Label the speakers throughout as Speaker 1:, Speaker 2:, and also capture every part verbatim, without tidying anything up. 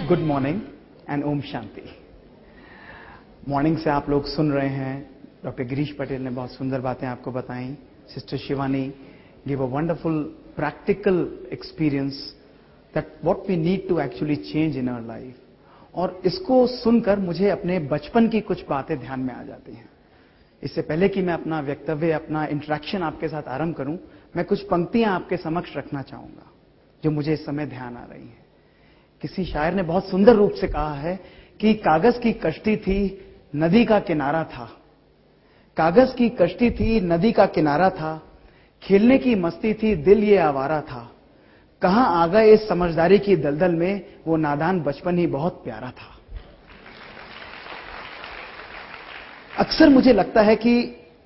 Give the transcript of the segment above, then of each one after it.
Speaker 1: Good morning and Om Shanti. Morning से आप लोग सुन रहे हैं, डॉक्टर गिरीश पटेल ने बहुत सुंदर बातें आपको बताई। Sister Shivani give a wonderful practical experience that what we need to actually change in our life. और इसको सुनकर मुझे अपने बचपन की कुछ बातें ध्यान में आ जाती हैं। इससे पहले कि मैं अपना वक्तव्य, अपना इंटरेक्शन आपके साथ आरंभ करूं, मैं कुछ पंक्तियां आपके समक्ष रखना चाहूंगा जो मुझे इस समय ध्यान आ रही हैं। किसी शायर ने बहुत सुंदर रूप से कहा है कि कागज की कश्ती थी, नदी का किनारा था। कागज की कश्ती थी, नदी का किनारा था, खेलने की मस्ती थी, दिल ये आवारा था। कहां आ गए इस समझदारी की दलदल में, वो नादान बचपन ही बहुत प्यारा था। अक्सर मुझे लगता है कि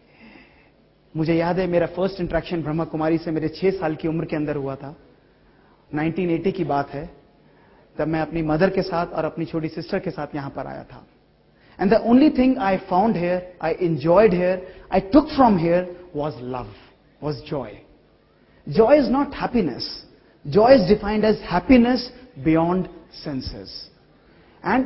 Speaker 1: मुझे याद है मेरा फर्स्ट इंटरेक्शन ब्रह्मा कुमारी से मेरे छह साल की उम्र के अंदर हुआ था। नाइनटीन एटी की बात है। तब मैं अपनी मदर के साथ और अपनी छोटी सिस्टर के साथ यहां पर आया था। And the only thing I found here, I enjoyed here, I took from here was love, was joy. Joy is not happiness. Joy is defined as happiness beyond senses. And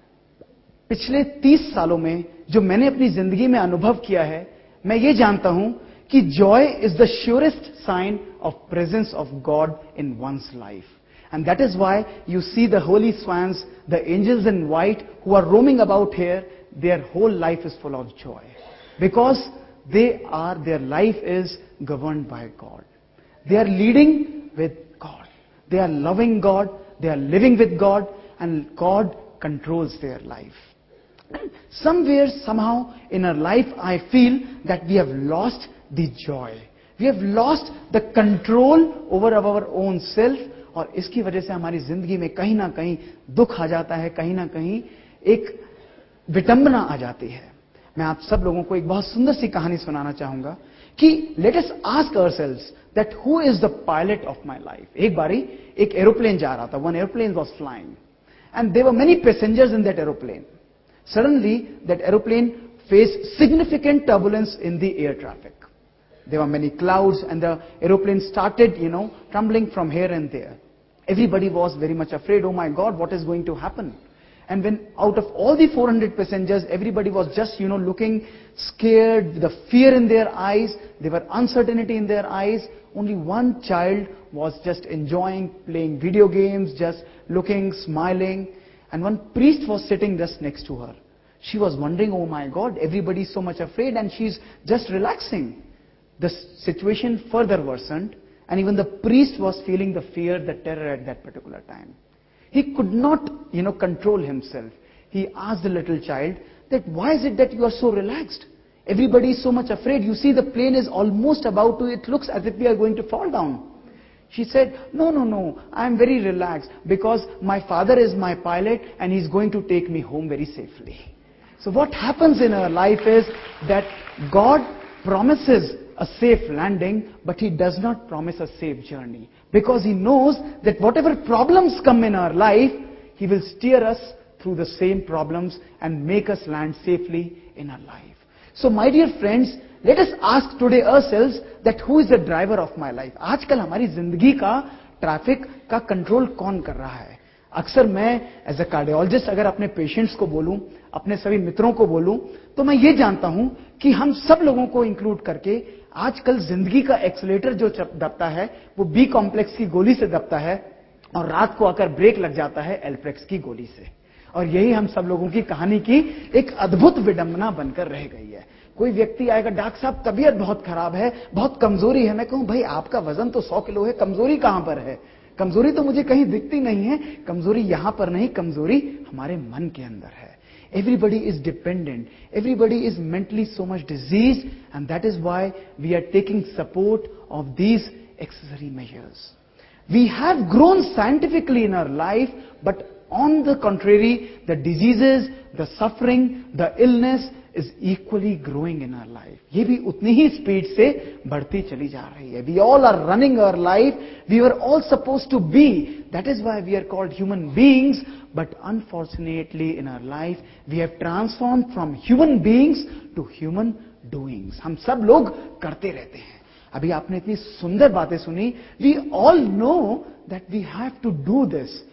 Speaker 1: पिछले तीस सालों में जो मैंने अपनी जिंदगी में अनुभव किया है, मैं ये जानता हूं कि joy is the surest sign of presence of God in one's life. And that is why you see the holy swans, the angels in white who are roaming about here, their whole life is full of joy. Because they are, their life is governed by God. They are leading with God. They are loving God, they are living with God, and God controls their life. And somewhere, somehow in our life, I feel that we have lost the joy. We have lost the control over our own self. और इसकी वजह से हमारी जिंदगी में कहीं ना कहीं दुख आ जाता है, कहीं ना कहीं एक विटंबना आ जाती है। मैं आप सब लोगों को एक बहुत सुंदर सी कहानी सुनाना चाहूंगा कि let us ask ourselves that who is the pilot of my life. एक बारी एक एरोप्लेन जा रहा था, one aeroplane was flying and there were many passengers in that aeroplane. Suddenly that aeroplane faced significant turbulence in the air traffic. There were many clouds and the aeroplane started, you know, tumbling from here and there. Everybody was very much afraid. Oh my God, what is going to happen? And when out of all the four hundred passengers, everybody was just, you know, looking scared, the fear in their eyes, there were uncertainty in their eyes. Only one child was just enjoying, playing video games, just looking, smiling. And one priest was sitting just next to her. She was wondering, oh my God, everybody is so much afraid and she's just relaxing. The situation further worsened, and even the priest was feeling the fear, the terror at that particular time. He could not, you know, control himself. He asked the little child that, why is it that you are so relaxed? Everybody is so much afraid. You see the plane is almost about to, it looks as if we are going to fall down. She said, no, no, no, I am very relaxed because my father is my pilot and he is going to take me home very safely. So what happens in our life is that God promises a safe landing, but he does not promise a safe journey, because he knows that whatever problems come in our life, he will steer us through the same problems and make us land safely in our life. So my dear friends, let us ask today ourselves that who is the driver of my life? आजकल हमारी जिंदगी का traffic का control कौन कर रहा है? अक्सर मैं एज अ कार्डियोलॉजिस्ट अगर अपने पेशेंट्स को बोलूं, अपने सभी मित्रों को बोलूं, तो मैं ये जानता हूं कि हम सब लोगों को इंक्लूड करके आजकल जिंदगी का एक्सीलेटर जो दबता है वो बी कॉम्प्लेक्स की गोली से दबता है और रात को आकर ब्रेक लग जाता है एल्प्रेक्स की गोली से. और यही हम सब लोगों की कहानी की एक अद्भुत विडंबना बनकर रह गई है. कोई व्यक्ति आएगा, डॉक्टर साहब तबीयत बहुत खराब है, बहुत कमजोरी है. मैं कहूं भाई आपका वजन तो सौ किलो है, कमजोरी कहां पर है? कमजोरी तो मुझे कहीं दिखती नहीं है. कमजोरी यहां पर नहीं, कमजोरी हमारे मन के अंदर है. Everybody is dependent. Everybody is mentally so much diseased, and that is why we are taking support of these accessory measures. We have grown scientifically in our life, but on the contrary, the diseases, the suffering, the illness is equally growing in our life. ये भी उतनी ही speed से बढ़ती चली जा रही है. We all are running our life. We were all supposed to be. That is why we are called human beings. But unfortunately in our life, we have transformed from human beings to human doings. हम सब लोग करते रहते हैं. अभी आपने इतनी सुंदर बातें सुनी. We all know that we have to do this.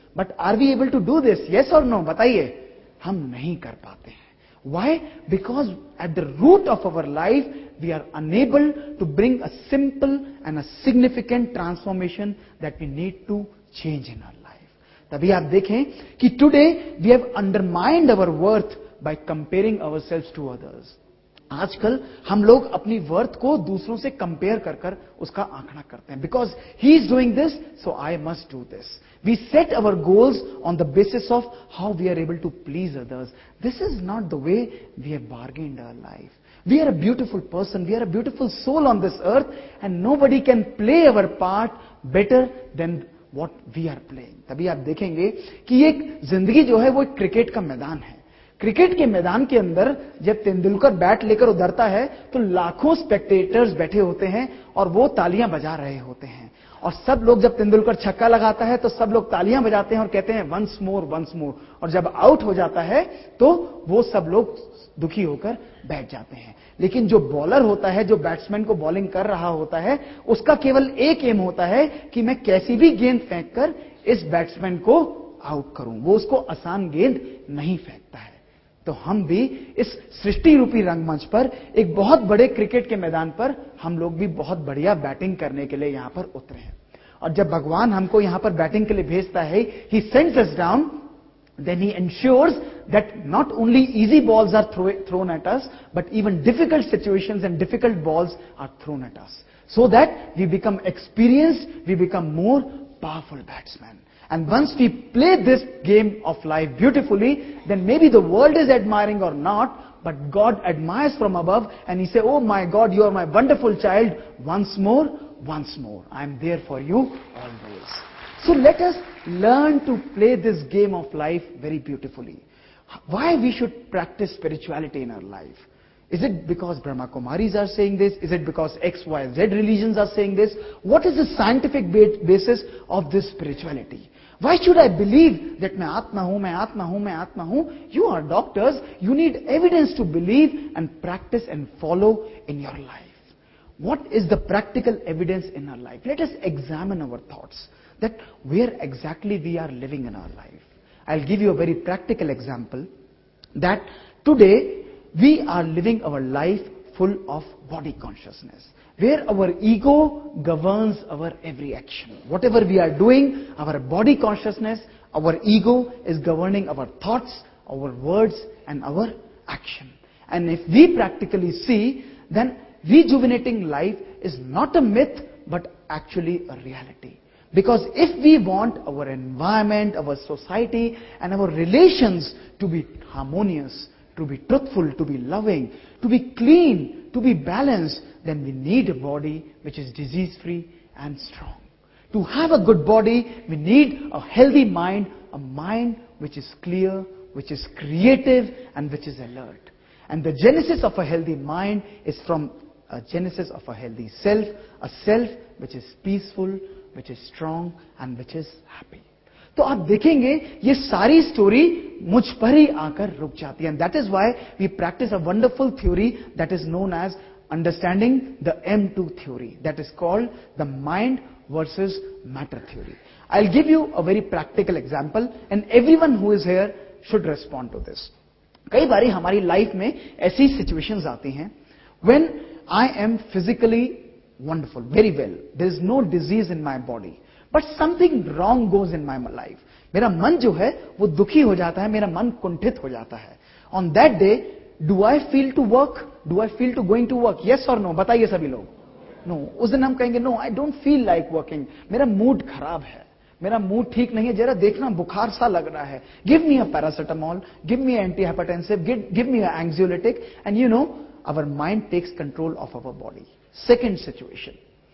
Speaker 1: But are we able to do this? Yes और नो? बताइए. हम नहीं कर पाते हैं. Why? Because at the root of our life, we are unable to bring a simple and a significant transformation that we need to change in our life. तभी आप देखें कि today we have undermined our worth by comparing ourselves to others. आजकल हम लोग अपनी worth को दूसरों से कंपेयर कर कर उसका आंकड़ा करते हैं. Because he is doing this, so I must do this. We set our goals on the basis of how we are able to please others. This is not the way we have bargained our life. We are a beautiful person, we are a beautiful soul on this earth, and nobody can play our part better than what we are playing. तभी आप देखेंगे कि एक जिंदगी जो है वो एक क्रिकेट का मैदान है. क्रिकेट के मैदान के अंदर जब तेंदुलकर बैट लेकर उतरता है तो लाखों स्पेक्टेटर्स बैठे होते हैं और वो तालियां बजा रहे होते हैं. और सब लोग, जब तेंदुलकर छक्का लगाता है तो सब लोग तालियां बजाते हैं और कहते हैं वंस मोर वंस मोर. और जब आउट हो जाता है तो वो सब लोग दुखी होकर बैठ जाते हैं. लेकिन जो बॉलर होता है, जो बैट्समैन को बॉलिंग कर रहा होता है, उसका केवल एक एम होता है कि मैं कैसी भी गेंद फेंक कर इस बैट्समैन को आउट करूं. वो उसको आसान गेंद नहीं फेंकता है. तो हम भी इस सृष्टि रूपी रंगमंच पर, एक बहुत बड़े क्रिकेट के मैदान पर, हम लोग भी बहुत बढ़िया बैटिंग करने के लिए यहां पर उतरे हैं. और जब भगवान हमको यहां पर बैटिंग के लिए भेजता है, he sends us down, then he ensures that not only easy balls are throw, thrown at us, but even difficult situations and difficult balls are thrown at us, so that we become experienced, we become more powerful batsmen. And once we play this game of life beautifully, then maybe the world is admiring or not, but God admires from above, and he say, oh my God, you are my wonderful child. Once more, once more, I am there for you always. So let us learn to play this game of life very beautifully. Why we should practice spirituality in our life? Is it because Brahma Kumaris are saying this? Is it because X, Y, Z religions are saying this? What is the scientific basis of this spirituality? Why should I believe that मैं आत्मा हूं, मैं आत्मा हूं, मैं आत्मा हूं? You are doctors. You need evidence to believe and practice and follow in your life. What is the practical evidence in our life? Let us examine our thoughts, that where exactly we are living in our life. I'll give you a very practical example, that today we are living our life full of body consciousness, where our ego governs our every action. Whatever we are doing, our body consciousness, our ego is governing our thoughts, our words, and our action. And if we practically see, then rejuvenating life is not a myth, but actually a reality. Because if we want our environment, our society, and our relations to be harmonious, to be truthful, to be loving, to be clean, to be balanced, then we need a body which is disease-free and strong. To have a good body, we need a healthy mind, a mind which is clear, which is creative, and which is alert. And the genesis of a healthy mind is from a genesis of a healthy self, a self which is peaceful, which is strong, and which is happy. तो आप देखेंगे ये सारी story मुझ पर ही आकर रुक जाती है. And that is why we practise a wonderful theory that is known as understanding the M two theory, that is called the mind versus matter theory. I will give you a very practical example and everyone who is here should respond to this. कई बारी हमारी life में ऐसी situations आती हैं when I am physically wonderful, very well, there is no disease in my body, but something wrong goes in my life. मेरा मन जो है वो दुखी हो जाता है, मेरा मन कुंठित हो जाता है. On that day, do I feel to work? Do I feel to going to work? Yes और नो? बताइए सभी लोग. नो. उस दिन हम कहेंगे no, I don't feel like working. मेरा मूड खराब है, मेरा मूड ठीक नहीं है, जरा देखना बुखार सा लग रहा है. Give me a paracetamol, give me anti hypertensive, give me a anxiolytic, and you know, our mind takes control of our body. Second situation.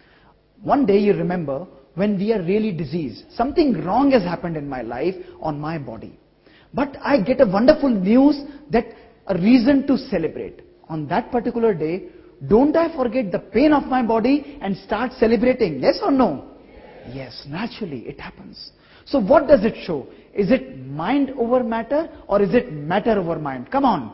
Speaker 1: One day you remember when we are really diseased. Something wrong has happened in my life, on my body. But I get a wonderful news that a reason to celebrate. On that particular day, don't I forget the pain of my body and start celebrating? Yes or no? Yes, yes, naturally it happens. So what does it show? Is it mind over matter or is it matter over mind? Come on.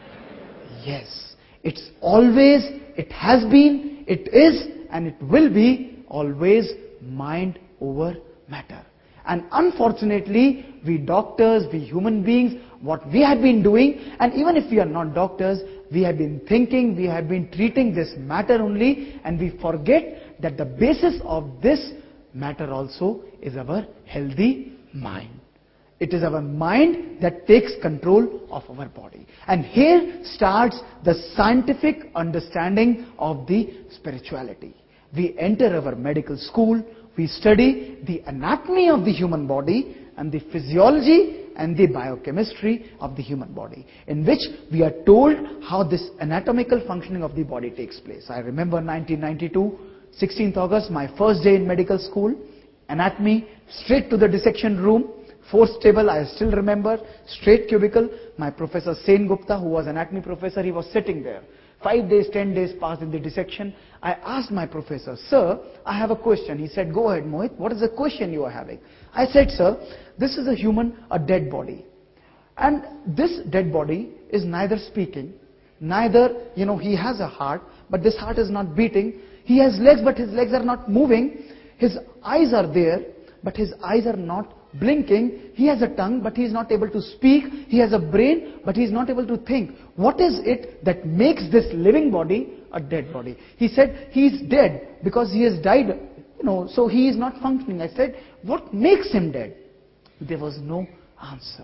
Speaker 1: Yes. It's always, it has been, it is, and it will be always mind over matter. And unfortunately, we doctors, we human beings, what we have been doing, and even if we are not doctors, we have been thinking, we have been treating this matter only, and we forget that the basis of this matter also is our healthy mind. It is our mind that takes control of our body. And here starts the scientific understanding of the spirituality. We enter our medical school, we study the anatomy of the human body and the physiology and the biochemistry of the human body, in which we are told how this anatomical functioning of the body takes place. I remember nineteen ninety-two, sixteenth August, my first day in medical school, anatomy, straight to the dissection room, fourth table, I still remember, straight cubicle. My professor Sen Gupta, who was anatomy professor, he was sitting there. Five days, ten days passed in the dissection. I asked my professor, sir, I have a question. He said, go ahead, Mohit, what is the question you are having? I said, sir, this is a human, a dead body. And this dead body is neither speaking, neither, you know, he has a heart, but this heart is not beating. He has legs, but his legs are not moving. His eyes are there, but his eyes are not blinking. He has a tongue, but he is not able to speak. He has a brain, but he is not able to think. What is it that makes this living body a dead body? He said, he is dead because he has died, you know, so he is not functioning. I said, what makes him dead? There was no answer.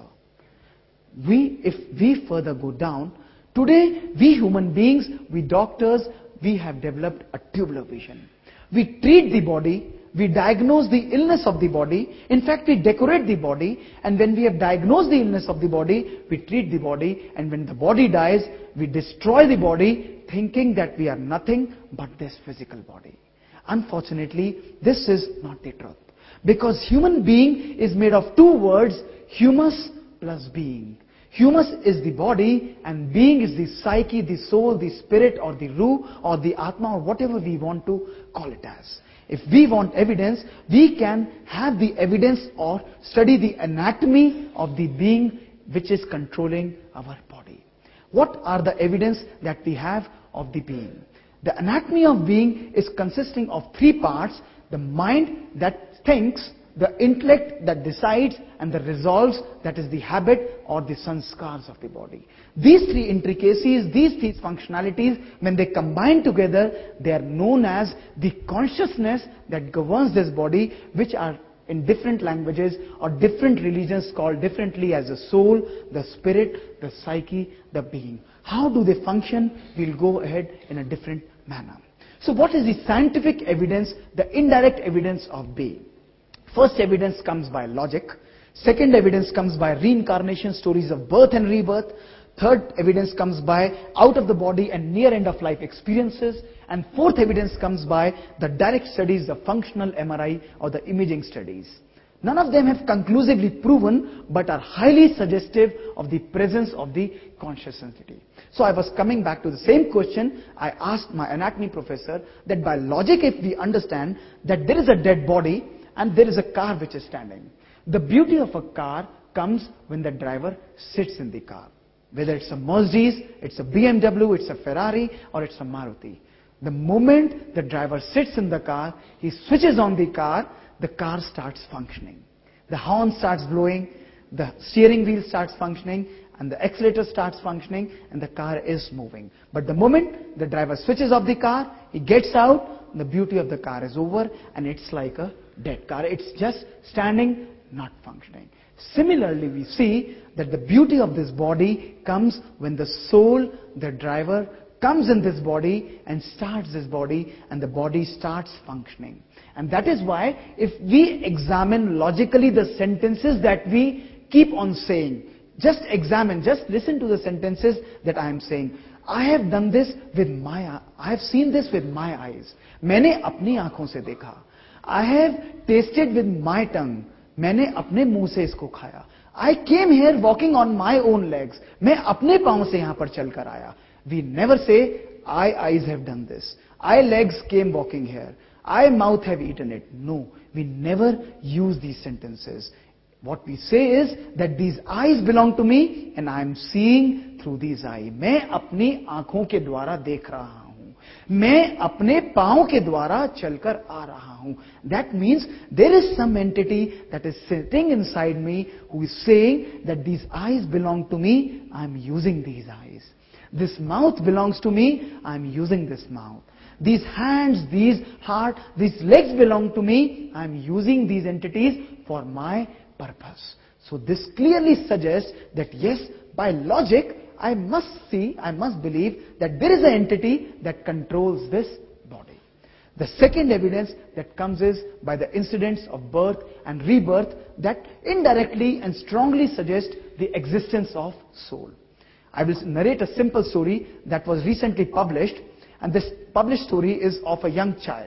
Speaker 1: We, if we further go down, today we human beings, we doctors, we have developed a tubular vision. We treat the body, we diagnose the illness of the body. In fact, we decorate the body, and when we have diagnosed the illness of the body, we treat the body, and when the body dies, we destroy the body, thinking that we are nothing but this physical body. Unfortunately, this is not the truth. Because human being is made of two words, humus plus being. Humus is the body and being is the psyche, the soul, the spirit or the ruh or the atma or whatever we want to call it as. If we want evidence, we can have the evidence or study the anatomy of the being which is controlling our body. What are the evidence that we have of the being? The anatomy of being is consisting of three parts: the mind that thinks, the intellect that decides, and the resolves, that is the habit or the sanskars of the body. These three intricacies, these three functionalities, when they combine together, they are known as the consciousness that governs this body, which are in different languages or different religions called differently as the soul, the spirit, the psyche, the being. How do they function? We'll go ahead in a different manner. So what is the scientific evidence, the indirect evidence of being? First evidence comes by logic. Second evidence comes by reincarnation, stories of birth and rebirth. Third evidence comes by out of the body and near end of life experiences. And fourth evidence comes by the direct studies, the functional M R I or the imaging studies. None of them have conclusively proven, but are highly suggestive of the presence of the conscious entity. So I was coming back to the same question. I asked my anatomy professor that by logic, if we understand that there is a dead body and there is a car which is standing, the beauty of a car comes when the driver sits in the car. Whether it's a Mercedes, it's a B M W, it's a Ferrari, or it's a Maruti. The moment the driver sits in the car, he switches on the car, the car starts functioning. The horn starts blowing, the steering wheel starts functioning, and the accelerator starts functioning, and the car is moving. But the moment the driver switches off the car, he gets out, the beauty of the car is over, and it's like a dead car. It's just standing, not functioning. Similarly, we see that the beauty of this body comes when the soul, the driver, comes in this body and starts this body, and the body starts functioning. And that is why if we examine logically the sentences that we keep on saying, just examine, just listen to the sentences that I am saying. I have done this with my, I have seen this with my eyes. मैंने अपनी आंखों से देखा. I have tasted with my tongue. मैंने अपने मुंह से इसको खाया. I came here walking on my own legs. मैं अपने पांव से यहाँ पर चलकर आया. We never say, I eyes have done this. I legs came walking here. I mouth have eaten it. No, we never use these sentences. What we say is that these eyes belong to me and I am seeing through these eyes. मैं अपनी आंखों के द्वारा देख रहा हूं. मैं अपने पांव के द्वारा चलकर आ रहा हूं. That means there is some entity that is sitting inside me who is saying that these eyes belong to me, I am using these eyes. This mouth belongs to me, I am using this mouth. These hands, these heart, these legs belong to me, I am using these entities for my purpose. So this clearly suggests that yes, by logic, I must see, I must believe that there is an entity that controls this body. The second evidence that comes is by the incidents of birth and rebirth that indirectly and strongly suggest the existence of soul. I will narrate a simple story that was recently published, and this published story is of a young child.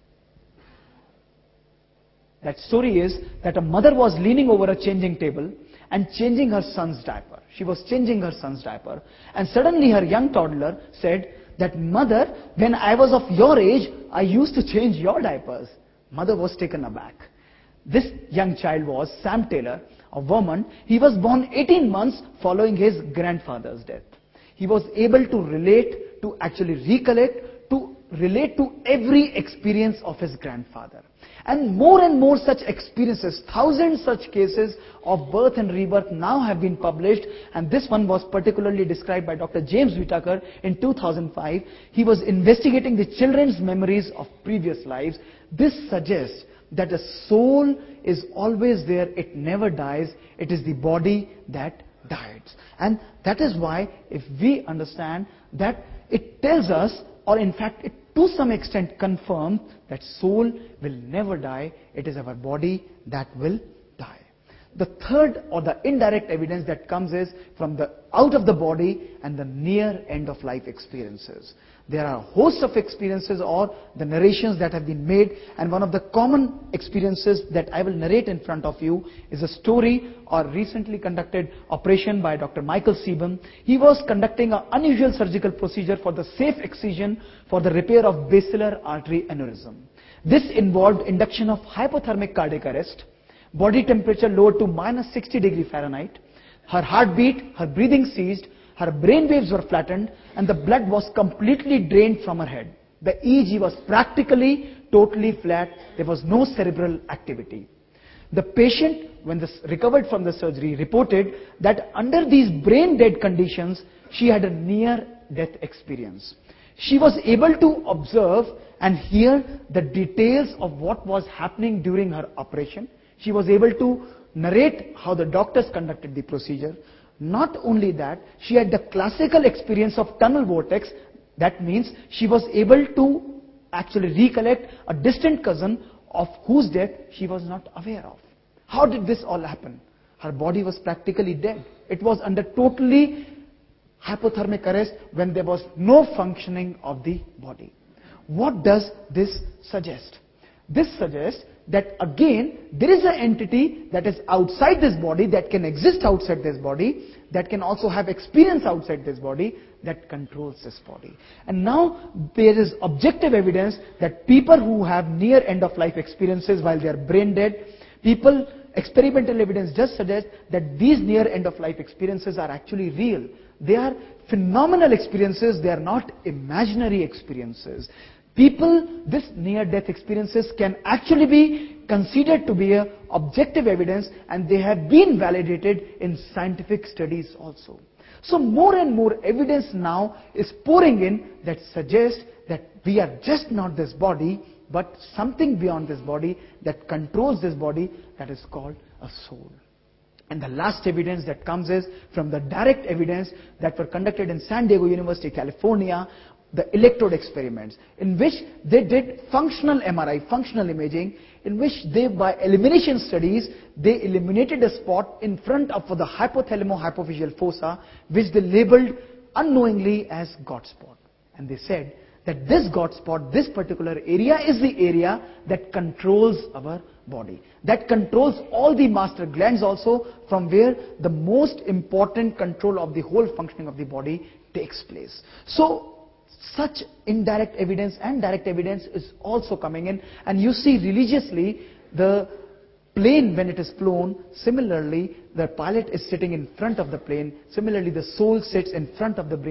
Speaker 1: That story is that a mother was leaning over a changing table and changing her son's diaper. She was changing her son's diaper, and suddenly her young toddler said that, "Mother, when I was of your age, I used to change your diapers." Mother was taken aback. This young child was Sam Taylor of Vermont. He was born eighteen months following his grandfather's death. He was able to relate, to actually recollect, to relate to every experience of his grandfather. And more and more such experiences, thousands such cases of birth and rebirth now have been published, and this one was particularly described by Doctor James Whitaker in two thousand five. He was investigating the children's memories of previous lives. This suggests that a soul is always there, it never dies, it is the body that dies. And that is why, if we understand that, it tells us, or in fact it to some extent confirms, that soul will never die, it is our body that will die. The third or the indirect evidence that comes is from the out of the body and the near end of life experiences. There are a host of experiences or the narrations that have been made, and one of the common experiences that I will narrate in front of you is a story or recently conducted operation by Doctor Michael Sebum. He was conducting an unusual surgical procedure for the safe excision for the repair of basilar artery aneurysm. This involved induction of hypothermic cardiac arrest, body temperature lowered to minus sixty degree Fahrenheit, her heartbeat, her breathing ceased, her brain waves were flattened, and the blood was completely drained from her head. The E E G was practically totally flat. There was no cerebral activity. The patient, when this recovered from the surgery, reported that under these brain dead conditions, she had a near-death experience. She was able to observe and hear the details of what was happening during her operation. She was able to narrate how the doctors conducted the procedure. Not only that, she had the classical experience of tunnel vortex. That means she was able to actually recollect a distant cousin of whose death she was not aware of. How did this all happen? Her body was practically dead. It was under totally hypothermic arrest when there was no functioning of the body. What does this suggest? This suggests that again, there is an entity that is outside this body, that can exist outside this body, that can also have experience outside this body, that controls this body. And now there is objective evidence that people who have near end of life experiences while they are brain dead, people, experimental evidence just suggests that these near end of life experiences are actually real. They are phenomenal experiences, they are not imaginary experiences. People, this near-death experiences can actually be considered to be a objective evidence, and they have been validated in scientific studies also. So more and more evidence now is pouring in that suggests that we are just not this body, but something beyond this body that controls this body, that is called a soul. And the last evidence that comes is from the direct evidence that were conducted in San Diego University, California, the electrode experiments, in which they did functional M R I, functional imaging, in which they, by elimination studies, they eliminated a spot in front of the hypothalamo-hypophyseal fossa, which they labeled unknowingly as God spot. And they said that this God spot, this particular area, is the area that controls our body, that controls all the master glands also, from where the most important control of the whole functioning of the body takes place. So such indirect evidence and direct evidence is also coming in, and you see religiously the plane when it is flown, similarly the pilot is sitting in front of the plane, similarly the soul sits in front of the brain.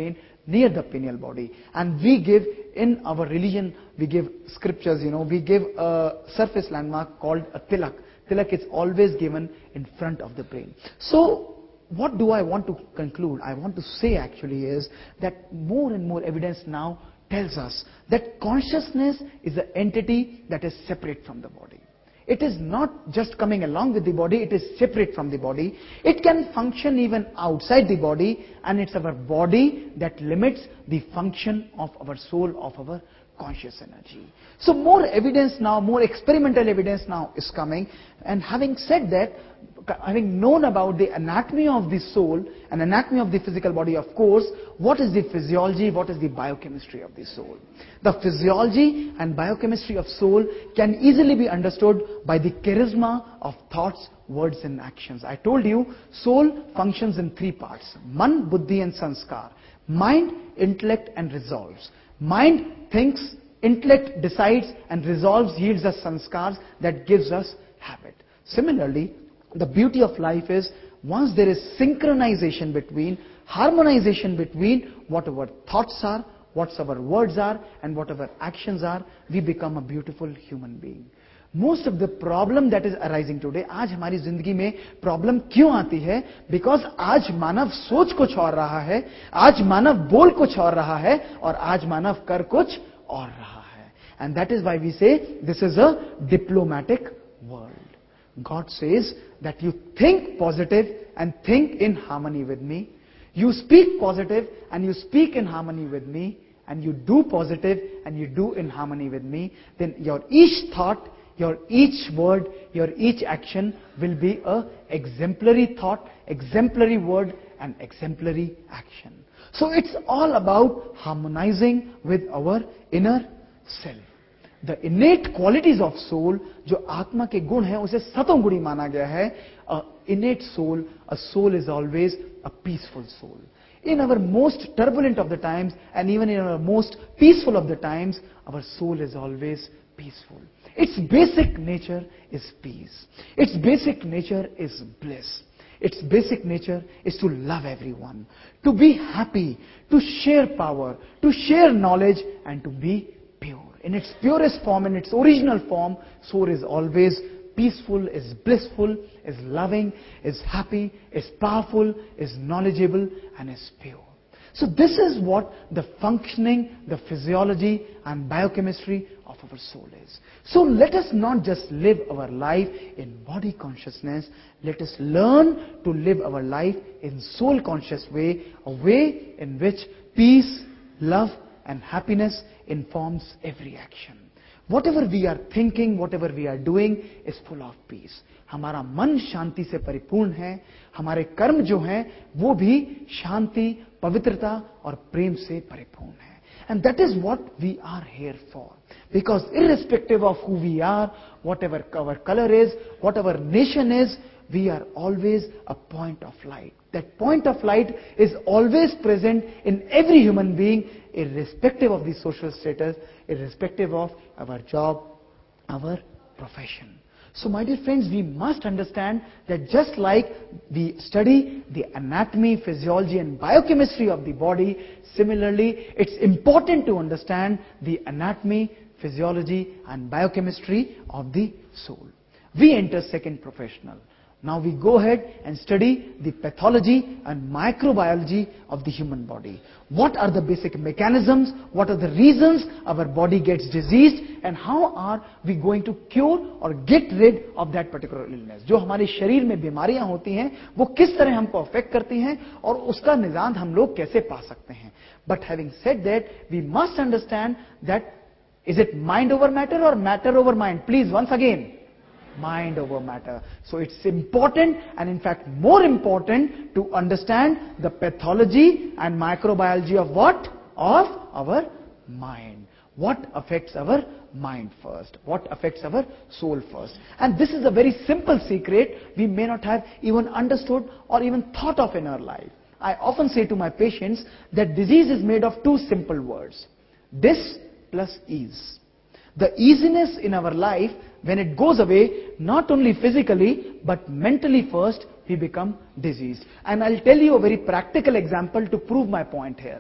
Speaker 1: near the pineal body. And we give, in our religion, we give scriptures, you know, we give a surface landmark called a tilak. Tilak is always given in front of the brain. So, what do I want to conclude? I want to say actually is that more and more evidence now tells us that consciousness is an entity that is separate from the body. It is not just coming along with the body, it is separate from the body. It can function even outside the body, and it's our body that limits the function of our soul, of our conscious energy. So more evidence now, more experimental evidence now is coming. And having said that, having known about the anatomy of the soul and anatomy of the physical body, of course, what is the physiology, what is the biochemistry of the soul? The physiology and biochemistry of soul can easily be understood by the charisma of thoughts, words and actions. I told you, soul functions in three parts: man, buddhi and sanskar. Mind, intellect and resolves. Mind thinks, intellect decides, and resolves yields us sanskars that gives us habit. Similarly, the beauty of life is once there is synchronization between, harmonization between what our thoughts are, what our words are, and what our actions are, we become a beautiful human being. Most of the problem that is arising today, आज हमारी जिंदगी में problem क्यों आती है? Because आज मानव सोच कुछ और रहा है, आज मानव बोल कुछ और रहा है, और आज मानव कर कुछ और रहा है. And that is why we say this is a diplomatic world. God says that you think positive and think in harmony with me. You speak positive and you speak in harmony with me. And you do positive and you do in harmony with me. Then your each thought, your each word, your each action will be a exemplary thought, exemplary word and exemplary action. So it's all about harmonizing with our inner self. The innate qualities of soul, जो आत्मा के गुण हैं, उसे सतों गुणी माना गया है. A innate soul, a soul is always a peaceful soul. In our most turbulent of the times and even in our most peaceful of the times, our soul is always peaceful. Its basic nature is peace. Its basic nature is bliss. Its basic nature is to love everyone, to be happy, to share power, to share knowledge and to be pure. In its purest form, in its original form, soul is always peaceful, is blissful, is loving, is happy, is powerful, is knowledgeable, and is pure. So this is what the functioning, the physiology and biochemistry of our soul is. So let us not just live our life in body consciousness, let us learn to live our life in soul conscious way, a way in which peace, love and happiness informs every action. Whatever we are thinking, whatever we are doing is full of peace. हमारा मन शांति से परिपूर्ण है, हमारे कर्म जो हैं वो भी शांति, पवित्रता और प्रेम से परिपूर्ण है. And that is what we are here for. Because irrespective of who we are, whatever our color is, what our nation is, we are always a point of light. That point of light is always present in every human being, irrespective of the social status, irrespective of our job, our profession. So my dear friends, we must understand that just like we study the anatomy, physiology and biochemistry of the body, similarly it's important to understand the anatomy, physiology and biochemistry of the soul. We enter second professional. Now we go ahead and study the pathology and microbiology of the human body. What are the basic mechanisms? What are the reasons our body gets diseased? And how are we going to cure or get rid of that particular illness? जो हमारे शरीर में बीमारियां होती हैं, वो किस तरह हमको अफेक्ट करती हैं और उसका निदान हम लोग कैसे पा सकते हैं? But having said that, we must understand that is it mind over matter or matter over mind? Please, once again. Mind over matter. So it's important and in fact more important to understand the pathology and microbiology of what? Of our mind. What affects our mind first? What affects our soul first? And this is a very simple secret we may not have even understood or even thought of in our life. I often say to my patients that disease is made of two simple words. Dis plus ease. The easiness in our life, when it goes away, not only physically, but mentally first, we become diseased. And I'll tell you a very practical example to prove my point here.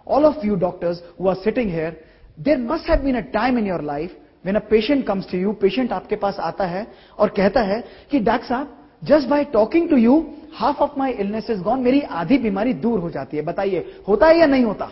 Speaker 1: All of you doctors who are sitting here, there must have been a time in your life when a patient comes to you, patient आपके पास आता है और कहता है कि doctor साहब, just by talking to you, half of my illness is gone. मेरी आधी बीमारी दूर हो जाती है. बताइए, होता है या नहीं होता?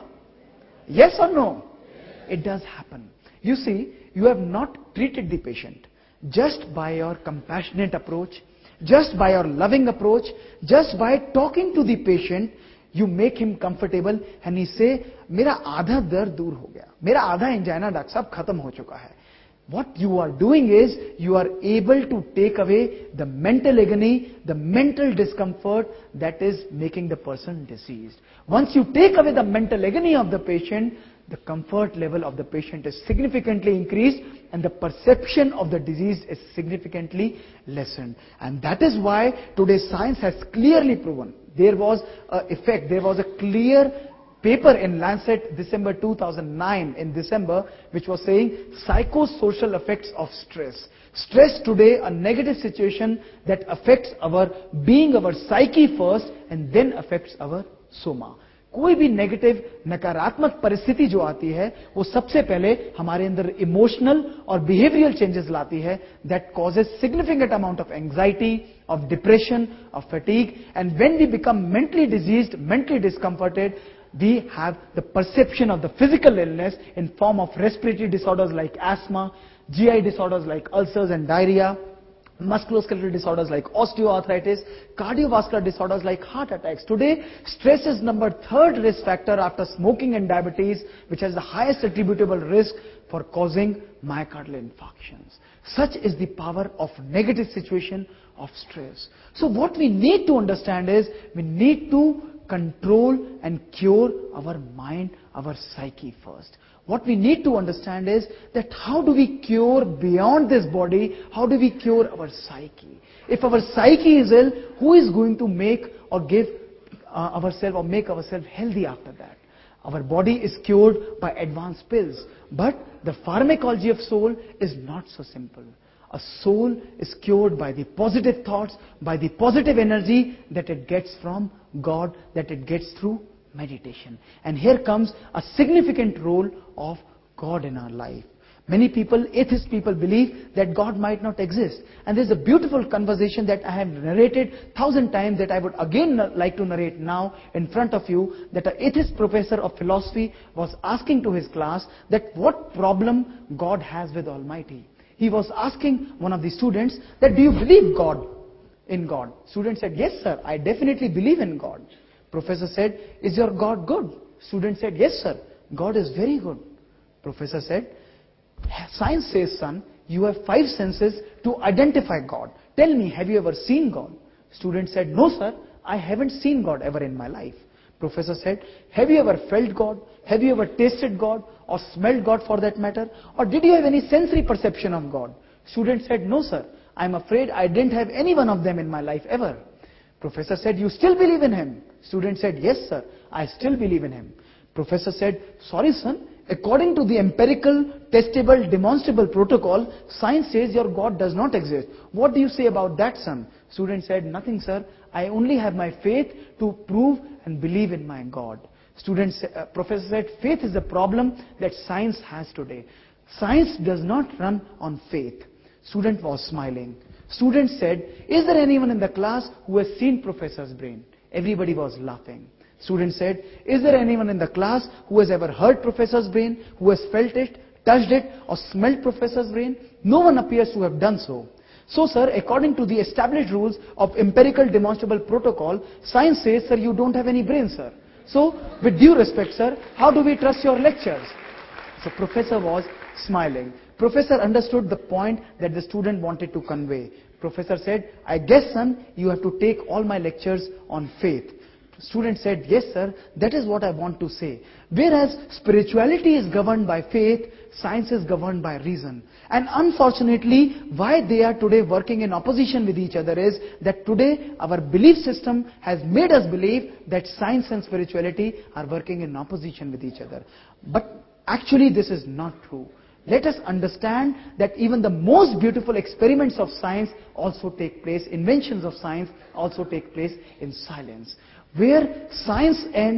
Speaker 1: Yes or no? It does happen. You see, you have not treated the patient. Just by your compassionate approach, just by your loving approach, just by talking to the patient, you make him comfortable and he say, मेरा आधा दर्द दूर हो गया, मेरा आधा angina doctor साहब खत्म हो चुका है. What you are doing is, you are able to take away the mental agony, the mental discomfort that is making the person diseased. Once you take away the mental agony of the patient, the comfort level of the patient is significantly increased and the perception of the disease is significantly lessened. And that is why today science has clearly proven, there was an effect, there was a clear paper in Lancet, December two thousand nine, in December, which was saying psychosocial effects of stress. Stress today, a negative situation that affects our being, our psyche first, and then affects our soma. कोई भी negative नकारात्मक परिस्थिति जो आती है वो सबसे पहले हमारे अंदर इमोशनल और बिहेवियरल चेंजेस लाती है that causes significant amount of anxiety, of depression, of fatigue, and when we become mentally diseased, mentally discomforted, we have the perception of the physical illness in form of respiratory disorders like asthma, G I disorders like ulcers and diarrhea, musculoskeletal disorders like osteoarthritis, cardiovascular disorders like heart attacks. Today, stress is number third risk factor after smoking and diabetes, which has the highest attributable risk for causing myocardial infarctions. Such is the power of negative situation of stress. So what we need to understand is, we need to control and cure our mind, our psyche first. What we need to understand is that how do we cure beyond this body, how do we cure our psyche? If our psyche is ill, who is going to make or give uh, ourselves or make ourselves healthy after that? Our body is cured by advanced pills, but the pharmacology of soul is not so simple. A soul is cured by the positive thoughts, by the positive energy that it gets from God, that it gets through meditation. And here comes a significant role of God in our life. Many people, atheist people, believe that God might not exist. And there's a beautiful conversation that I have narrated thousand times that I would again like to narrate now in front of you, that an atheist professor of philosophy was asking to his class that what problem God has with Almighty. He was asking one of the students that, do you believe God, in God? Student said, yes sir, I definitely believe in God. Professor said, is your God good? Student said, yes sir, God is very good. Professor said, science says, son, you have five senses to identify God. Tell me, have you ever seen God? Student said, no sir, I haven't seen God ever in my life. Professor said, have you ever felt God? Have you ever tasted God? Or smelled God for that matter? Or did you have any sensory perception of God? Student said, no sir, I'm afraid I didn't have any one of them in my life ever. Professor said, you still believe in Him? Student said, yes sir, I still believe in Him. Professor said, sorry son, according to the empirical, testable, demonstrable protocol, science says your God does not exist. What do you say about that, son? Student said, nothing sir, I only have my faith to prove and believe in my God. Student, uh, professor said, faith is the problem that science has today. Science does not run on faith. Student was smiling. Student said, is there anyone in the class who has seen professor's brain? Everybody was laughing. Student said, is there anyone in the class who has ever heard professor's brain, who has felt it, touched it, or smelled professor's brain? No one appears to have done so. So sir, according to the established rules of empirical demonstrable protocol, science says, sir, you don't have any brain, sir. So, with due respect, sir, how do we trust your lectures? So professor was smiling. Professor understood the point that the student wanted to convey. Professor said, I guess, son, you have to take all my lectures on faith. Student said, yes sir, that is what I want to say. Whereas spirituality is governed by faith, science is governed by reason. And unfortunately, why they are today working in opposition with each other is that today our belief system has made us believe that science and spirituality are working in opposition with each other. But actually this is not true. Let us understand that even the most beautiful experiments of science also take place, inventions of science also take place in silence. Where science and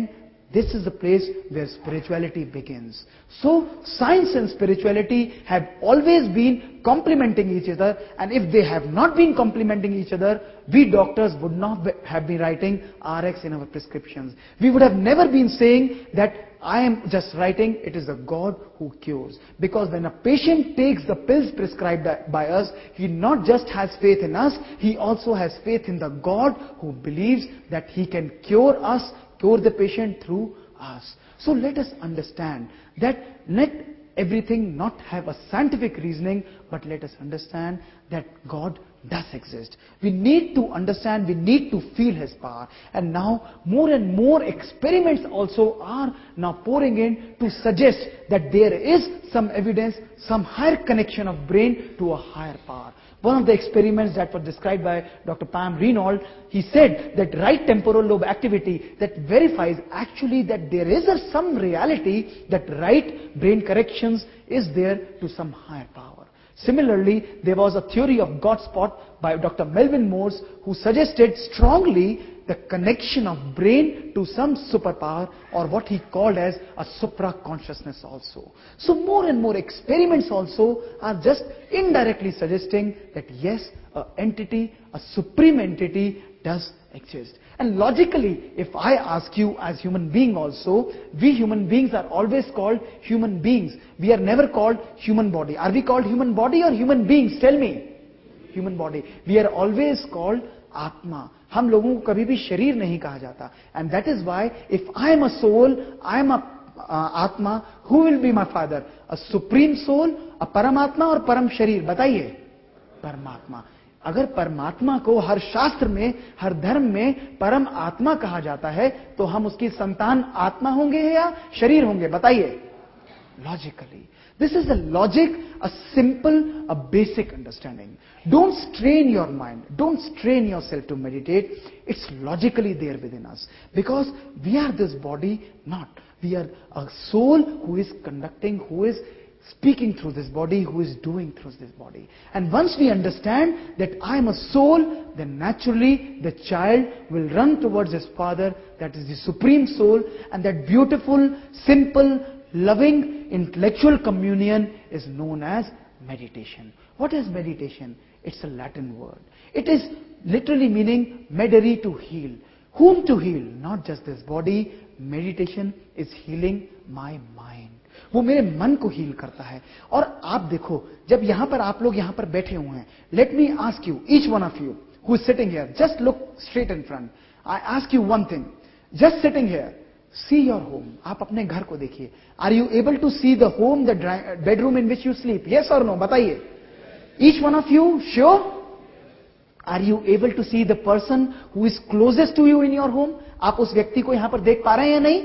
Speaker 1: This is the place where spirituality begins. So, science and spirituality have always been complementing each other, and if they have not been complementing each other, we doctors would not be, have been writing R X in our prescriptions. We would have never been saying that I am just writing, it is the God who cures. Because when a patient takes the pills prescribed by us, he not just has faith in us, he also has faith in the God who believes that he can cure us, cure the patient through us. So let us understand that let everything not have a scientific reasoning, but let us understand that God does exist. We need to understand, we need to feel His power. And now more and more experiments also are now pouring in to suggest that there is some evidence, some higher connection of brain to a higher power. One of the experiments that was described by Doctor Pam Reynolds, he said that right temporal lobe activity that verifies actually that there is a some reality that right brain corrections is there to some higher power. Similarly, there was a theory of God spot by Doctor Melvin Morse who suggested strongly the connection of brain to some superpower, or what he called as a supra-consciousness also. So more and more experiments also are just indirectly suggesting that yes, an entity, a supreme entity does exist. And logically, if I ask you as human being also, we human beings are always called human beings. We are never called human body. Are we called human body or human beings? Tell me. Human body. We are always called Atma. हम लोगों को कभी भी शरीर नहीं कहा जाता. And that is why if I am a soul, I am a uh, Atma, who will be my father? A supreme soul, a Paramatma और परम शरीर? बताइए. परमात्मा. अगर परमात्मा को हर शास्त्र में, हर धर्म में परम आत्मा कहा जाता है, तो हम उसकी संतान आत्मा होंगे या शरीर होंगे? बताइए. Logically. This is the logic, a simple, a basic understanding. Don't strain your mind. Don't strain yourself to meditate. It's logically there within us. Because we are this body not. We are a soul who is conducting, who is speaking through this body, who is doing through this body. And once we understand that I am a soul, then naturally the child will run towards his father, that is the supreme soul, and that beautiful, simple, loving, intellectual communion is known as meditation. What is meditation? It's a Latin word. It is literally meaning medere, to heal. Whom to heal? Not just this body. Meditation is healing my mind. वो मेरे मन को heal करता है. और आप देखो, जब यहां पर आप लोग यहां पर बैठे हुए हैं, let me ask you, each one of you who is sitting here, just look straight in front. I ask you one thing. Just sitting here, see your home. आप अपने घर को देखिए. Are you able to see the home, the bedroom in which you sleep? Yes or no? बताइए. Each one of you, sure? Are you able to see the person who is closest to you in your home? आप उस व्यक्ति को यहां पर देख पा रहे हैं या नहीं?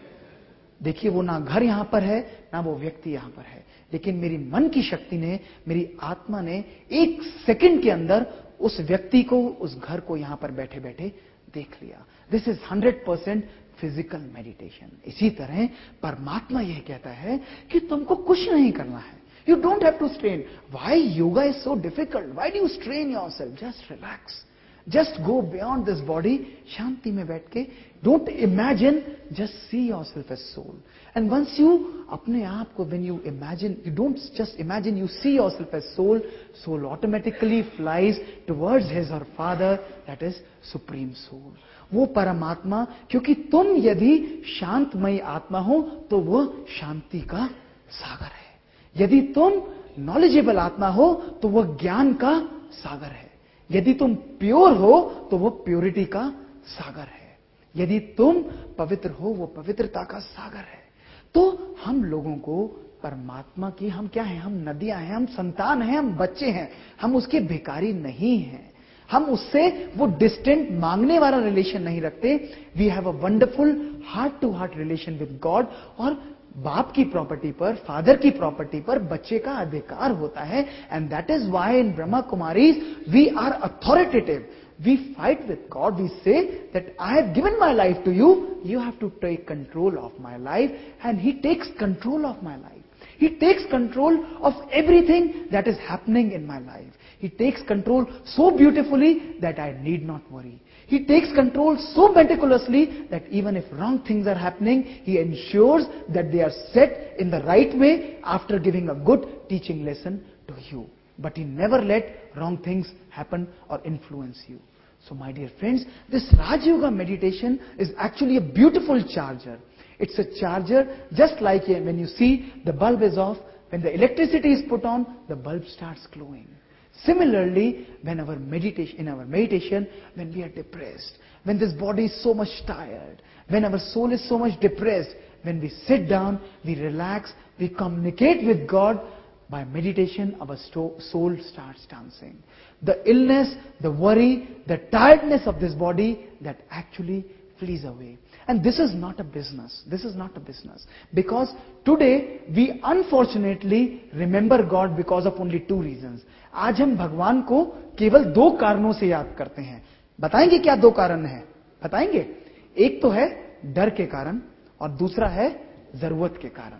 Speaker 1: देखिए, वो ना घर यहां पर है, ना वो व्यक्ति यहां पर है. लेकिन मेरी मन की शक्ति ने, मेरी आत्मा ने एक सेकंड के अंदर उस व्यक्ति को, उस घर को यहां पर बैठे बैठे देख लिया. This is hundred percent physical meditation. इसी तरह परमात्मा यह कहता है कि तुमको कुछ नहीं करना है. You don't have to strain. Why yoga is so difficult? Why do you strain yourself? Just relax. Just go beyond this body. शांति में बैठ के don't imagine, just see yourself as soul. And once you अपने आप को, when you imagine, you don't just imagine, you see yourself as soul, soul automatically flies towards his और father, that is supreme soul. वो परमात्मा, क्योंकि तुम यदि शांतमयी आत्मा हो तो वो शांति का सागर है. यदि तुम नॉलेजेबल आत्मा हो तो वह ज्ञान का सागर है. यदि तुम प्योर हो तो वो प्योरिटी का सागर है. यदि तुम पवित्र हो, वो पवित्रता का सागर है. तो हम लोगों को परमात्मा की, हम क्या हैं? हम नदियां हैं, हम संतान हैं, हम बच्चे हैं. हम उसके भिखारी नहीं हैं. हम उससे वो डिस्टेंट मांगने वाला रिलेशन नहीं रखते. We have a wonderful heart to heart relation with God. और बाप की प्रॉपर्टी पर, फादर की प्रॉपर्टी पर बच्चे का अधिकार होता है. And that is why in Brahma Kumaris we are authoritative. We fight with God. We say that I have given my life to you. You have to take control of my life. And He takes control of my life. He takes control of everything that is happening in my life. He takes control so beautifully that I need not worry. He takes control so meticulously that even if wrong things are happening, He ensures that they are set in the right way after giving a good teaching lesson to you. But He never let wrong things happen or influence you. So my dear friends, this Raj Yoga meditation is actually a beautiful charger. It's a charger just like when you see the bulb is off, when the electricity is put on, the bulb starts glowing. Similarly, when our meditation, in our meditation, when we are depressed, when this body is so much tired, when our soul is so much depressed, when we sit down, we relax, we communicate with God, by meditation, our soul starts dancing. The illness, the worry, the tiredness of this body, that actually flees away. And this is not a business. This is not a business. Because today, we unfortunately remember God because of only two reasons. आज हम भगवान को केवल दो कारणों से याद करते हैं. बताएंगे क्या दो कारण हैं? बताएंगे? एक तो है डर के कारण और दूसरा है जरूरत के कारण.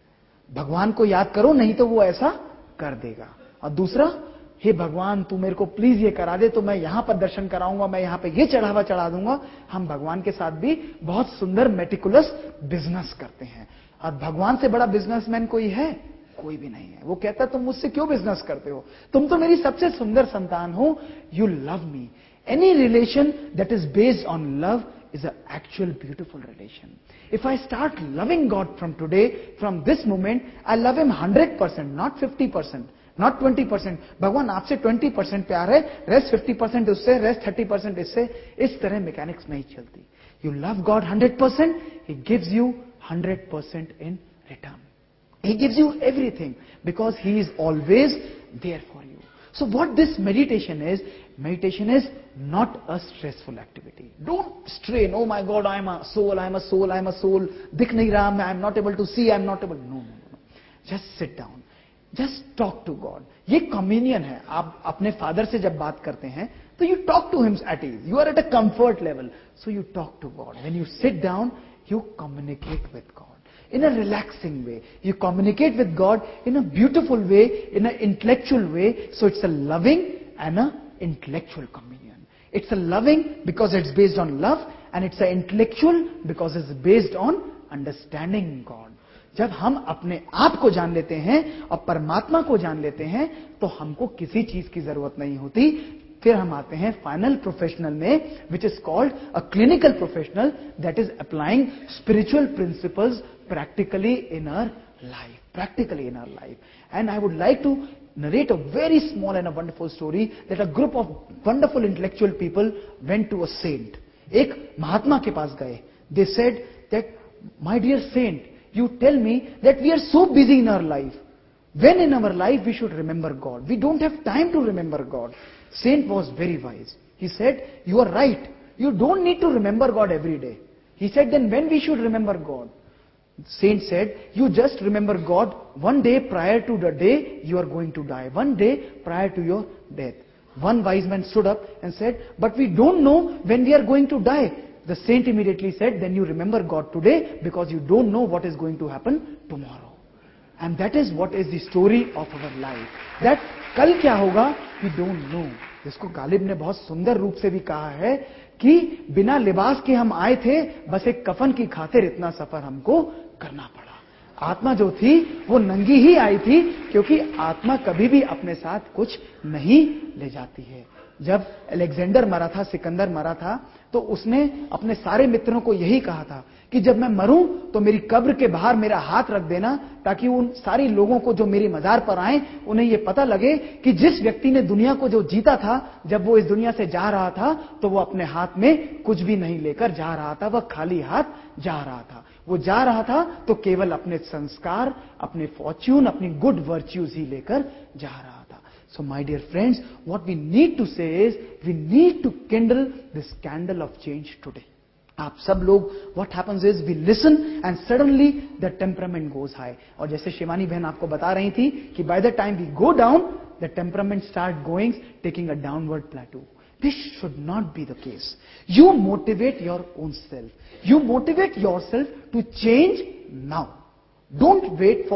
Speaker 1: भगवान को याद करो नहीं तो वो ऐसा कर देगा. और दूसरा, हे भगवान तू मेरे को प्लीज ये करा दे तो मैं यहां पर दर्शन कराऊंगा, मैं यहां पे ये चढ़ावा चढ़ा दूंगा. हम भगवान के साथ भी बहुत सुंदर मेटिकुलस बिजनेस करते हैं. और भगवान से बड़ा बिजनेसमैन कोई है? कोई भी नहीं है. वो कहता तुम मुझसे क्यों बिजनेस करते हो? तुम तो मेरी सबसे सुंदर संतान हो. You love me. Any relation that is based on love is an actual beautiful relation. If I start loving God from today, from this moment, I love Him one hundred percent, not fifty percent, not twenty percent. भगवान आपसे twenty percent प्यार है, rest fifty percent उससे, rest thirty percent इससे. इस तरह mechanics नहीं चलती. You love God one hundred percent, He gives you one hundred percent in return. He gives you everything because He is always there for you. So what this meditation is, meditation is not a stressful activity. Don't strain, oh my God, I am a soul, I am a soul, I am a soul. Dikh nahi raha, I am not able to see, I am not able. No, no, no. Just sit down. Just talk to God. ये communion है. आप अपने father से जब बात करते हैं, तो you talk to Him at ease. You are at a comfort level. So you talk to God. When you sit down, you communicate with God. In a relaxing way. You communicate with God in a beautiful way, in an intellectual way. So it's a loving and an intellectual communion. It's a loving because it's based on love, and it's an intellectual because it's based on understanding God. जब हम अपने आप को जान लेते हैं और परमात्मा को जान लेते हैं तो हमको किसी चीज की जरूरत नहीं होती. फिर हम आते हैं फाइनल प्रोफेशनल में, which is called a clinical professional that is applying spiritual principles practically in our life, practically in our life. And I would like to narrate a very small and a wonderful story that a group of wonderful intellectual people went to a saint. एक महात्मा के पास गए. They said that, my dear saint, you tell me that we are so busy in our life. When in our life we should remember God? We don't have time to remember God. Saint was very wise. He said, you are right. You don't need to remember God every day. He said, then when we should remember God? Saint said, you just remember God one day prior to the day you are going to die. One day prior to your death. One wise man stood up and said, but we don't know when we are going to die. The saint immediately said, then you remember God today because you don't know what is going to happen tomorrow. And that is what is the story of our life. That कल क्या होगा, we don't know. जिसको गालिब ने बहुत सुंदर रूप से भी कहा है कि बिना लिबास के हम आए थे, बस एक कफन की खातिर इतना सफर हमको करना पड़ा. आत्मा जो थी वो नंगी ही आई थी, क्योंकि आत्मा कभी भी अपने साथ कुछ नहीं ले जाती है. जब अलेक्जेंडर मरा था, सिकंदर मरा था, तो उसने अपने सारे मित्रों को यही कहा था कि जब मैं मरूं तो मेरी कब्र के बाहर मेरा हाथ रख देना, ताकि उन सारी लोगों को जो मेरी मजार पर आए उन्हें यह पता लगे कि जिस व्यक्ति ने दुनिया को जो जीता था, जब वो इस दुनिया से जा रहा था तो वो अपने हाथ में कुछ भी नहीं लेकर जा रहा था, वह खाली हाथ जा रहा था. वो जा रहा था तो केवल अपने संस्कार, अपने फॉर्च्यून, अपनी गुड वर्च्यूज ही लेकर जा रहा था. So my dear friends, what we need to say is, we need to kindle this candle of change today. आप सब लोग, what happens is, we listen and suddenly the temperament goes high. और जैसे शिवानी बहन आपको बता रही थी कि by the time we go down, the temperament start going, taking a downward plateau. This should not be the case. You motivate your own self. You motivate yourself to change now. Don't wait for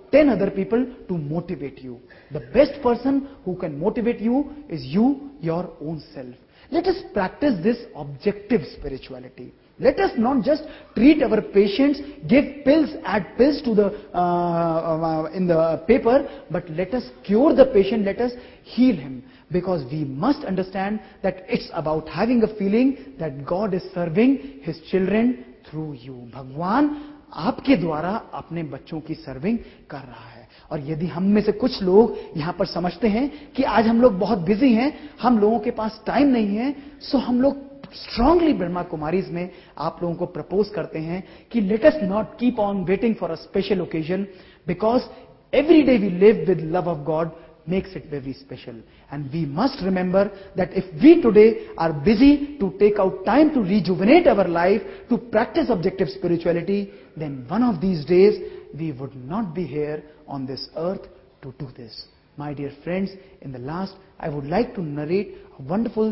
Speaker 1: ten other people to motivate you. The best person who can motivate you is you, your own self. Let us practice this objective spirituality. Let us not just treat our patients, give pills, add pills to the uh, uh, in the paper, but let us cure the patient, let us heal him. Because we must understand that it's about having a feeling that God is serving His children through you. भगवान आपके द्वारा अपने बच्चों की serving कर रहा है. और यदि हम में से कुछ लोग यहां पर समझते हैं कि आज हम लोग बहुत बिजी हैं, हम लोगों के पास टाइम नहीं है, सो हम लोग स्ट्रांगली ब्रह्मा कुमारीज में आप लोगों को प्रपोज करते हैं कि let us not keep on waiting for a special occasion, because every day we live with love of God makes it very special. And we must remember that if we today are busy to take out time to rejuvenate our life, to practice objective spirituality, then one of these days we would not be here on this earth to do this. My dear friends, in the last, I would like to narrate a wonderful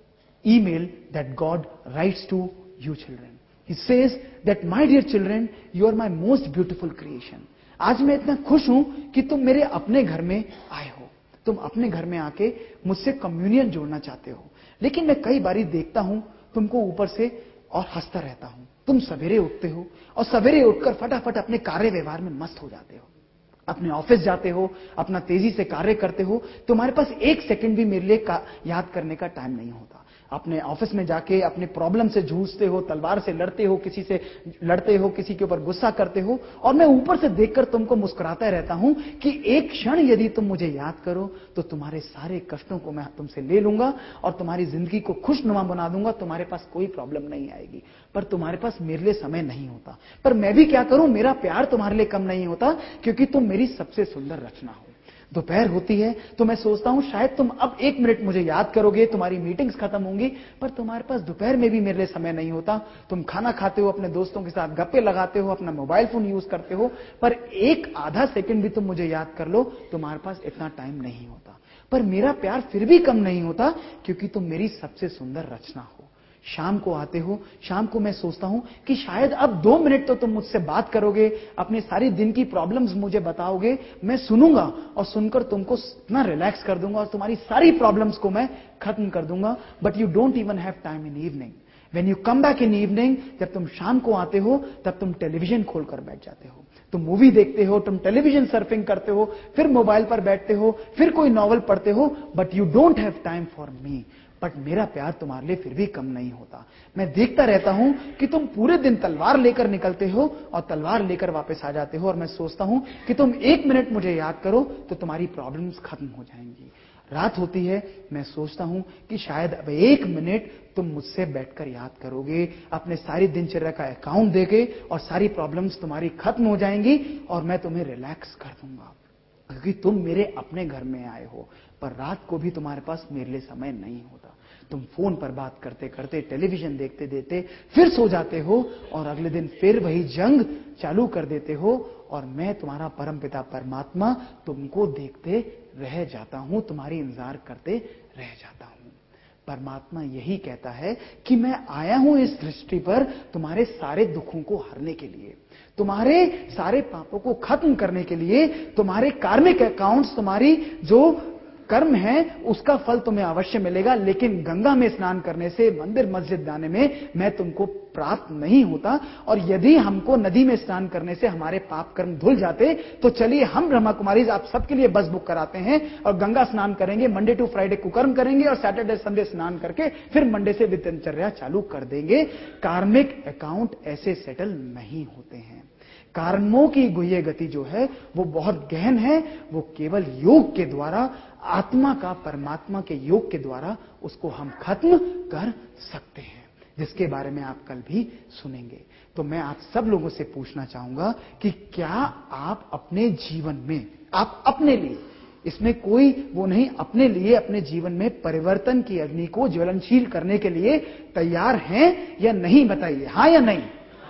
Speaker 1: email that God writes to you children. He says that, my dear children, you are my most beautiful creation. आज मैं इतना खुश हूं कि तुम मेरे अपने घर में आए हो. तुम अपने घर में आके मुझसे कम्युनियन जोड़ना चाहते हो. लेकिन मैं कई बारी देखता हूं तुमको ऊपर से और हंसता रहता हूं. तुम सवेरे उठते हो और सवेरे उठकर फटाफट अपने कार्य व्यवहार में मस्त हो जाते हो. अपने ऑफिस जाते हो, अपना तेजी से कार्य करते हो. तुम्हारे पास एक सेकंड भी मेरे लिए याद करने का टाइम नहीं होता. अपने ऑफिस में जाके अपने प्रॉब्लम से जूझते हो, तलवार से लड़ते हो, किसी से लड़ते हो, किसी के ऊपर गुस्सा करते हो, और मैं ऊपर से देखकर तुमको मुस्कुराता रहता हूं कि एक क्षण यदि तुम मुझे याद करो तो तुम्हारे सारे कष्टों को मैं तुमसे ले लूंगा और तुम्हारी जिंदगी को खुशनुमा बना दूंगा. तुम्हारे पास कोई प्रॉब्लम नहीं आएगी. पर तुम्हारे पास मेरे लिए समय नहीं होता. पर मैं भी क्या करूं, मेरा प्यार तुम्हारे लिए कम नहीं होता, क्योंकि तुम मेरी सबसे सुंदर रचना हो. दोपहर होती है तो मैं सोचता हूं शायद तुम अब एक मिनट मुझे याद करोगे, तुम्हारी मीटिंग्स खत्म होंगी, पर तुम्हारे पास दोपहर में भी मेरे लिए समय नहीं होता. तुम खाना खाते हो, अपने दोस्तों के साथ गप्पे लगाते हो, अपना मोबाइल फोन यूज करते हो, पर एक आधा सेकंड भी तुम मुझे याद कर लो, तुम्हारे पास इतना टाइम नहीं होता. पर मेरा प्यार फिर भी कम नहीं होता, क्योंकि तुम मेरी सबसे सुंदर रचना हो. शाम को आते हो, शाम को मैं सोचता हूं कि शायद अब दो मिनट तो तुम मुझसे बात करोगे, अपने सारी दिन की प्रॉब्लम्स मुझे बताओगे, मैं सुनूंगा और सुनकर तुमको इतना रिलैक्स कर दूंगा और तुम्हारी सारी प्रॉब्लम्स को मैं खत्म कर दूंगा. But you don't even have time in evening. When you come back in evening, जब तुम शाम को आते हो तब तुम टेलीविजन खोलकर बैठ जाते हो. तुम मूवी देखते हो, तुम टेलीविजन सर्फिंग करते हो, फिर मोबाइल पर बैठते हो, फिर कोई नॉवल पढ़ते हो, but you don't have time for me. But मेरा प्यार तुम्हारे लिए फिर भी कम नहीं होता. मैं देखता रहता हूं कि तुम पूरे दिन तलवार लेकर निकलते हो और तलवार लेकर वापस आ जाते हो, और मैं सोचता हूं कि तुम एक मिनट मुझे याद करो तो तुम्हारी प्रॉब्लम्स खत्म हो जाएंगी. रात होती है, मैं सोचता हूं कि शायद अब एक मिनट तुम मुझसे बैठकर याद करोगे, अपने सारी दिनचर्या का अकाउंट देके, और सारी प्रॉब्लम्स तुम्हारी खत्म हो जाएंगी और मैं तुम्हें रिलैक्स कर दूंगा, क्योंकि तुम मेरे अपने घर में आए हो. पर रात को भी तुम्हारे पास मेरे लिए समय नहीं होता. तुम फोन पर बात करते करते, टेलीविजन देखते देखते फिर सो जाते हो, और अगले दिन फिर वही जंग चालू कर देते हो, और मैं तुम्हारा परमपिता परमात्मा तुमको देखते रह जाता हूं, तुम्हारी इंतजार करते रह जाता हूं. परमात्मा यही कहता है कि मैं आया हूं इस सृष्टि पर तुम्हारे सारे दुखों को हरने के लिए, तुम्हारे सारे पापों को खत्म करने के लिए, तुम्हारे कार्मिक अकाउंट्स, तुम्हारी जो कर्म है उसका फल तुम्हें अवश्य मिलेगा, लेकिन गंगा में स्नान करने से, मंदिर मस्जिद जाने में मैं तुमको प्राप्त नहीं होता. और यदि हमको नदी में स्नान करने से हमारे पाप कर्म धुल जाते तो चलिए हम ब्रह्मा कुमारीज आप सबके लिए बस बुक कराते हैं और गंगा स्नान करेंगे, मंडे टू फ्राइडे कुकर्म करेंगे और सैटरडे संडे स्नान करके फिर मंडे से दिनचर्या चालू कर देंगे. कार्मिक अकाउंट ऐसे सेटल नहीं होते हैं. कर्मों की गुह्य गति जो है वो बहुत गहन है. वो केवल योग के द्वारा, आत्मा का परमात्मा के योग के द्वारा उसको हम खत्म कर सकते हैं, जिसके बारे में आप कल भी सुनेंगे. तो मैं आप सब लोगों से पूछना चाहूंगा कि क्या आप अपने जीवन में, आप अपने लिए, इसमें कोई वो नहीं, अपने लिए अपने जीवन में परिवर्तन की अग्नि को ज्वलनशील करने के लिए तैयार हैं या नहीं? बताइए, हां या नहीं?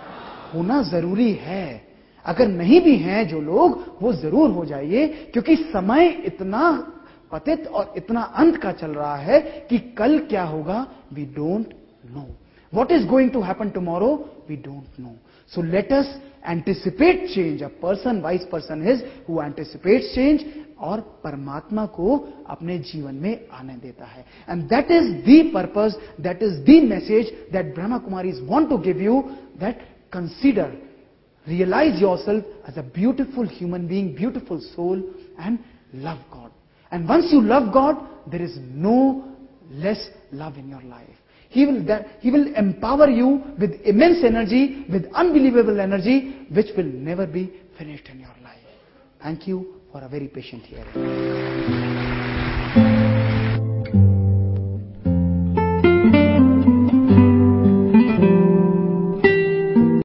Speaker 1: होना जरूरी है. अगर नहीं भी हैं जो लोग, वो जरूर हो जाइए, क्योंकि समय इतना पतित और इतना अंत का चल रहा है कि कल क्या होगा we don't know. What is going to happen tomorrow? We don't know. So let us anticipate change. A person, wise person is who anticipates change और परमात्मा को अपने जीवन में आने देता है. And that is the purpose, that is the message that Brahma Kumaris want to give you, that consider, realize yourself as a beautiful human being, beautiful soul, and love God. And once you love God, there is no less love in your life. He will, that, he will empower you with immense energy, with unbelievable energy, which will never be finished in your life. Thank you for a very patient hearing.